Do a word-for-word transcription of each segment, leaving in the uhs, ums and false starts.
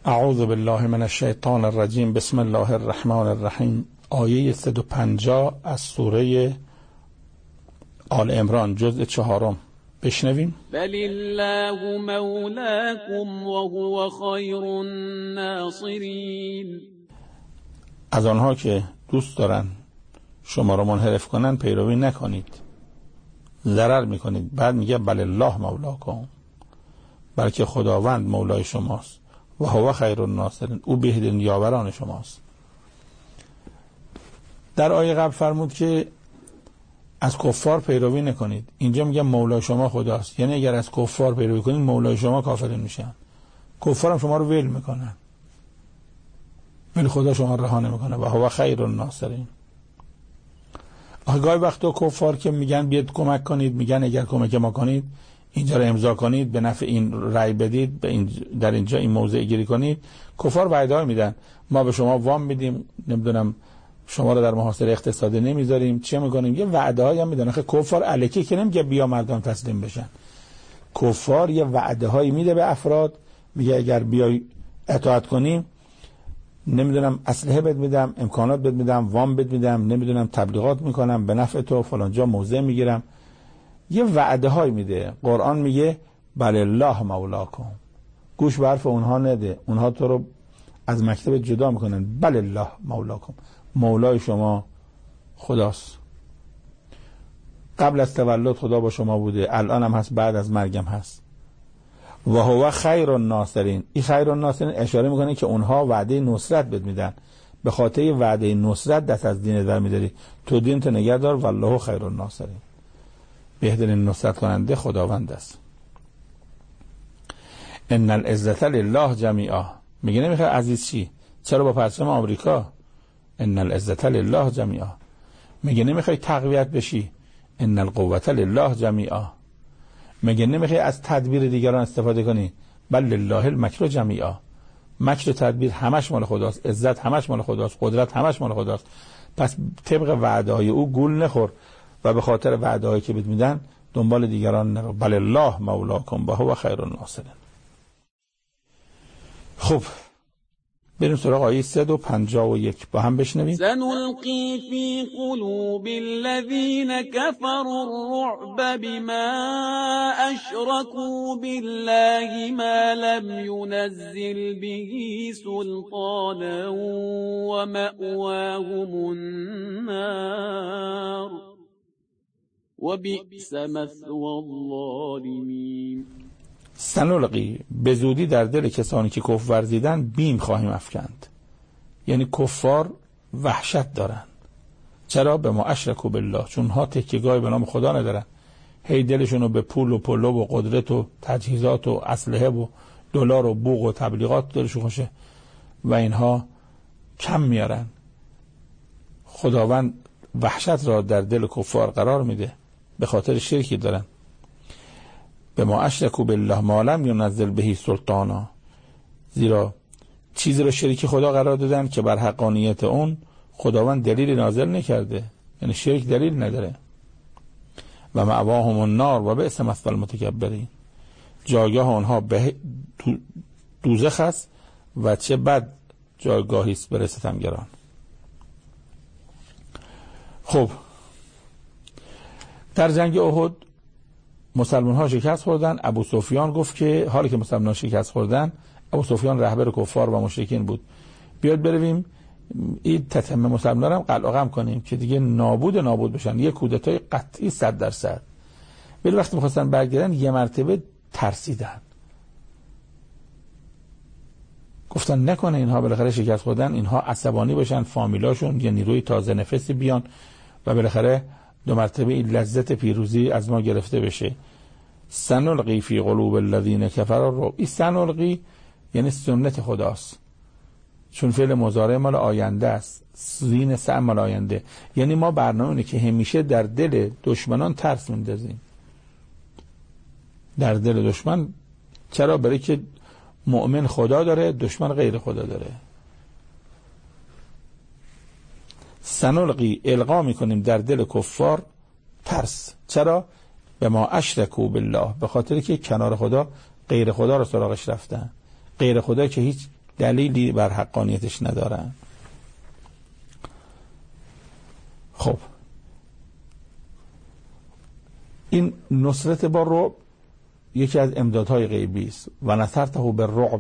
اعوذ بالله من الشیطان الرجیم. بسم الله الرحمن الرحیم. آیه صد و پنجاه از سوره آل عمران جزء چهارم. بشنویم. بل الله مولاکم و هو خیر الناصرین. از آنها که دوست دارن شما را منحرف کنن پیروی نکنید، ضرر میکنید. بعد میگه بل الله مولاکم، بلکه خداوند مولای شماست و هو خیر الناصرین، او بهترین یاوران شماست. در آیه قبل فرمود که از کفار پیروی نکنید. اینجا میگه مولای شما خداست، یعنی اگر از کفار پیروی کنید مولای شما کافرین میشن. کفار هم شما رو ول میکنن ولی خدا شما رها نمیکنه و هو خیر الناصرین. گاهی وقتا کفار که میگن بیاد کمک کنید، میگن اگر کمک ما کنید اینجا رو امضا کنید، به نفع این رأی بدید، به این در اینجا این موضع گیری کنید، کفار وعده میدن ما به شما وام میدیم، نمیدونم شما رو در محاصره اقتصادی نمیذاریم، چه میکنیم، یه وعده هایی هم میدن. کفار الکی که نمیگه بیا مردم تسلیم بشن. کفار یه وعده هایی میده به افراد، میگه اگر بیای اطاعت کنیم نمیدونم اسلحه بد میدم، امکانات بد میدم، وام بد میدم، نمیدونم تبلیغات میکنم، به نفع تو فلان جا موضع میگیرم. یه وعده های میده. قرآن میگه بل الله مولاکم، گوش به حرف اونها نده، اونها تو رو از مکتب جدا میکنن. بل الله مولاکم، مولای شما خداست. قبل از تولد خدا با شما بوده، الان هم هست، بعد از مرگم هست. و هو خیر الناصرین. این خیر الناصرین اشاره میکنه که اونها وعده نصرت بد میدن، به خاطر وعده نصرت دست از دین در میداری، تو دین تو نگه دار. والله خیر الناصرین، بهترین نصرت کننده خداوند است. ان العزة لله جمیعا. میگه نمیخواد عزیز چی؟ چرا با پرچم آمریکا؟ ان العزة لله جمیعا. میگه نمیخوای تقویت بشی؟ ان القوة لله جمیعا. میگه نمیخوای از تدبیر دیگران استفاده کنی؟ بل لله المکر جمیعا. مکر و تدبیر همش مال خداست، عزت همش مال خداست، قدرت همش مال خداست. پس طبق وعده های او گول نخور و به خاطر وعده هایی که بهت میدن دنبال دیگران نرو. بل الله مولاکم و هو خیر الناصرین. خب بریم سراغ آیه صد و پنجاه و یک با هم بشنویم. سنلقی فی قلوب الذین کفروا الرعب بما اشرکوا بالله ما لم ينزل به سلطانا و مأواهم النار و بئس مثوى الظالمین. سنلقی، به زودی در دل کسانی که کفر ورزیدن بیم خواهیم افکند. یعنی کفار وحشت دارن. چرا؟ به ما اشرکوا بالله، چون ها تکیه‌گاهی به نام خدا ندارن، هی دلشونو به پول و پلو و قدرت و تجهیزات و اسلحه و دلار و بوق و تبلیغات دلشون خوشه و اینها کم میارن. خداوند وحشت را در دل کفار قرار میده به خاطر شرکی دارن. به ما اشرکوا بالله ما لم ینزل به سلطانا، زیرا چیزی رو شریک خدا قرار دادن که بر حقانیت اون خداوند دلیل نازل نکرده، یعنی شرک دلیل نداره. و مأواهم النار و بئس مثوى المتکبرین، جایگاه آنها به دوزخ است و چه بد جایگاهی است برای ستمگران. خب در جنگ احد مسلمان ها شکست خوردن. ابو سفیان گفت که حالی که مسلمان ها شکست خوردن، ابو سفیان رهبر کفار و مشرکین بود، بیاد برویم این تتمه مسلمان ها هم قلقم کنیم که دیگه نابود نابود بشن. یه کودتای قطعی صد درصد. ولی وقتی میخواستن برگردن یه مرتبه ترسیدن، گفتن نکنه اینها بالاخره شکست خوردن، اینها عصبانی باشن، فامیلاشون یه نیروی تازه نفسی بیان و بالاخره دو مرتبه این لذت پیروزی از ما گرفته بشه. سنلقی فی قلوب الذین کفروا الرعب. این سنلقی یعنی سنت خداست، چون فعل مضارع مال آینده است. زین سع مال آینده، یعنی ما برنامه اینه که همیشه در دل دشمنان ترس میندازیم، در دل دشمن. چرا؟ برای که مؤمن خدا داره، دشمن غیر خدا داره. سنلقی، القا میکنیم در دل کفار ترس. چرا؟ به ما اشرکوا بالله، به خاطر که کنار خدا غیر خدا رو سراغش رفتن. غیر خدا که هیچ دلیلی بر حقانیتش ندارن. خب این نصرت با رعب یکی از امدادهای غیبی است. و نصرته بالرعب،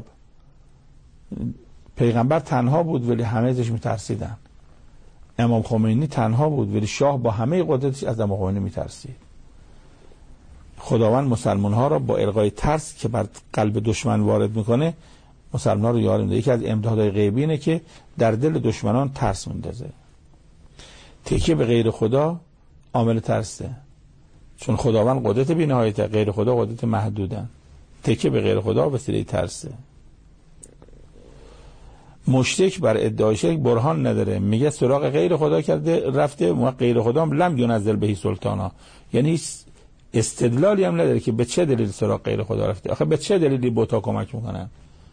پیغمبر تنها بود ولی همه ازش میترسیدن. امام خمینی تنها بود ولی شاه با همه قدرتش از امام خمینی میترسید. خداوند مسلمان ها را با القای ترس که بر قلب دشمن وارد میکنه مسلمان ها رو یاری میده. یکی از امدادهای غیبی اینه که در دل دشمنان ترس میندازه. تکیه به غیر خدا عامل ترسه، چون خداوند قدرت بی‌نهایته، غیر خدا قدرت محدودن. تکیه به غیر خدا وسیله ترسه. مشرک بر ادعای شرک برهان نداره، میگه سراغ غیر خدا کرده رفته و غیر خدا هم لم ينزل بهی سلطانا، یعنی هیچ استدلالی هم نداره که به چه دلیل سراغ غیر خدا رفته. آخه به چه دلیلی بوتا کمک میکنن؟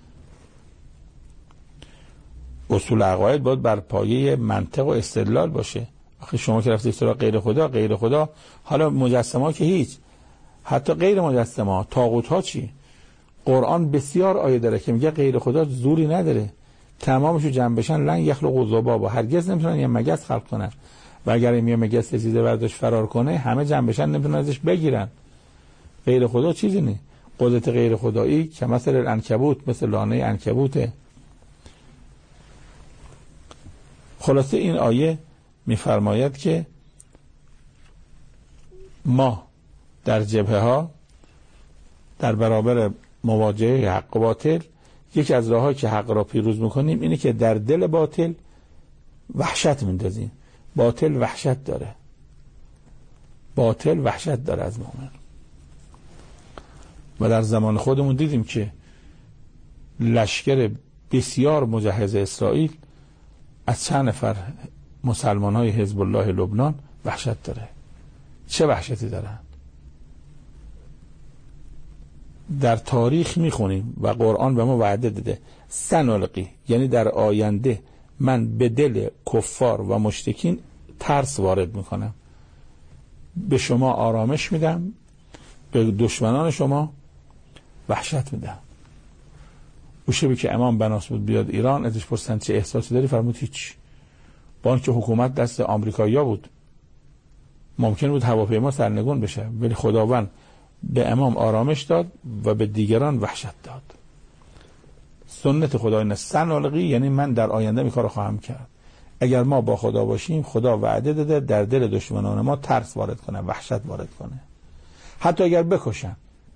اصول عقاید باید بر پایه منطق و استدلال باشه. آخه شما که رفتید سراغ غیر خدا، غیر خدا حالا مجسمه ها که هیچ، حتی غیر مجسمه ها، طاغوت ها چی؟ قرآن بسیار آیه داره که میگه غیر خدا زوری نداره، تمامشو جمع بشن لن یخلقوا ذبابا، هرگز نمیتونن یه مگس خلق کنن. و اگر این یه مگس رسیده برداشت فرار کنه همه جمع بشن نمیتونن ازش بگیرن. غیر خدا چیزی نه. قدرت غیر خدایی که مثل العنکبوت، مثل لانه عنکبوته. خلاصه این آیه میفرماید که ما در جبهه ها در برابر مواجهه حق و باطل یکی از راهایی که حق را پیروز میکنیم اینه که در دل باطل وحشت میندازیم. باطل وحشت داره، باطل وحشت داره از مؤمن. و در زمان خودمون دیدیم که لشکر بسیار مجهز اسرائیل از چند نفر مسلمان های حزب الله لبنان وحشت داره. چه وحشتی دارن؟ در تاریخ میخونیم و قرآن به ما وعده داده سنلقی، یعنی در آینده من به دل کفار و مشرکین ترس وارد میکنم، به شما آرامش میدم، به دشمنان شما وحشت میدم. اون شبی که امام بناس بود بیاد ایران ازش پرسیدن چه احساسی داری؟ فرمود هیچ. با اینکه حکومت دست آمریکایی‌ها بود، ممکن بود هواپیما سرنگون بشه، ولی خداوند به امام آرامش داد و به دیگران وحشت داد. سنت خدا اینه سنلقی، یعنی من در آینده می کارو خواهم کرد. اگر ما با خدا باشیم خدا وعده داده در دل دشمنان ما ترس وارد کنه، وحشت وارد کنه، حتی اگر بکشن.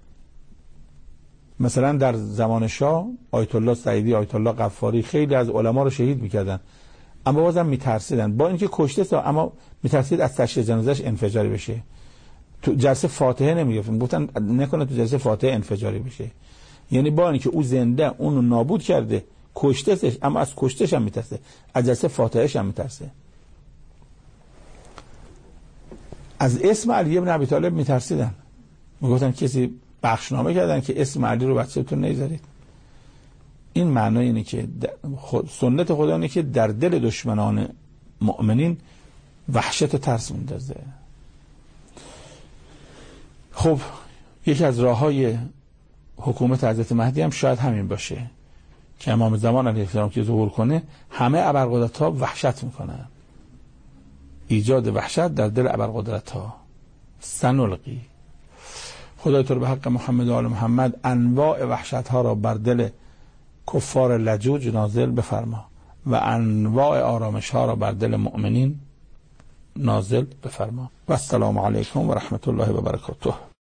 مثلا در زمان شاه آیت الله سعیدی، آیت الله غفاری خیلی از علما رو شهید میکردن، اما بازم میترسیدن. با اینکه کشته سا اما میترسید از تشییع جنازه‌اش انفجاری بشه. تو جلسه فاتحه نمیگفتن، گفتن نکنه تو جلسه فاتحه انفجاری بشه. یعنی با اینکه او زنده اونو نابود کرده، کشتهش، اما از کشتهش هم میترسه، از جلسه فاتحهش هم میترسه. از اسم علی ابن ابی طالب میترسیدن، میگفتن کسی بخشنامه کردن که اسم علی رو بچه‌تون نذارید. این معنی اینه که سنت خدا اینه که در دل دشمنان مؤمنین وحشت و ترس میندازه. خب یکی از راههای حکومت حضرت مهدی هم شاید همین باشه که امام زمان علیه السلام که ظهور کنه همه ابرقدرت‌ها وحشت میکنن. ایجاد وحشت در دل ابرقدرت‌ها. سنلقی. خدای تو رو به حق محمد و آل محمد انواع وحشت‌ها را بر دل کفار لجوج نازل بفرما و انواع آرامش‌ها را بر دل مؤمنین نازل بفرما. و السلام علیکم و رحمت الله و برکاته.